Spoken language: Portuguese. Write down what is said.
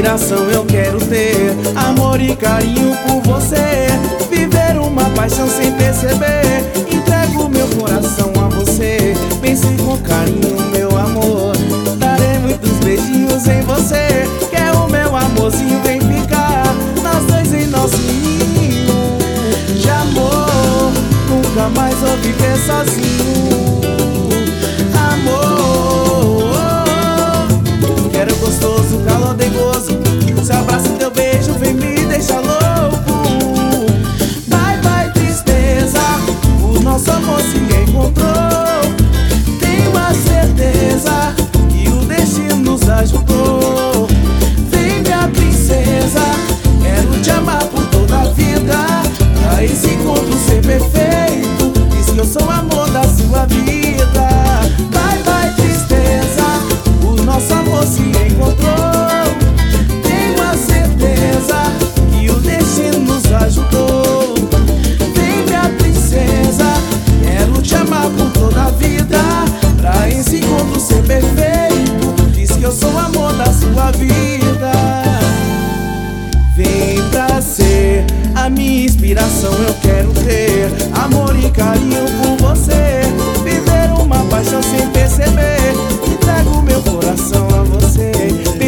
inspiração eu quero ter, amor e carinho por você, viver uma paixão sem perceber. Entrego meu coração a você, pense com carinho, meu amor. Darei muitos beijinhos em você, que é o meu amorzinho. Vem ficar nós dois em nosso ninho de amor, nunca mais vou viver sozinho. Amor, quero gostoso, calor de gozo, seu abraço e teu beijo vem me deixar louco. Vai, vai tristeza, o nosso amor se encontrou. Tenho a certeza que o destino nos ajudou. Vem minha princesa, quero te amar por toda a vida. Pra esse encontro ser perfeito, diz que eu sou o amor da sua vida. Vai, vai tristeza, o nosso amor se encontrou. Tenho a certeza que o destino nos ajudou. Vem minha princesa, quero te amar por toda a vida. Pra esse encontro ser perfeito, diz que eu sou o amor da sua vida. Vem pra ser a minha inspiração, eu quero ter amor e carinho por você, viver uma paixão sem perceber. Entrego meu coração a você.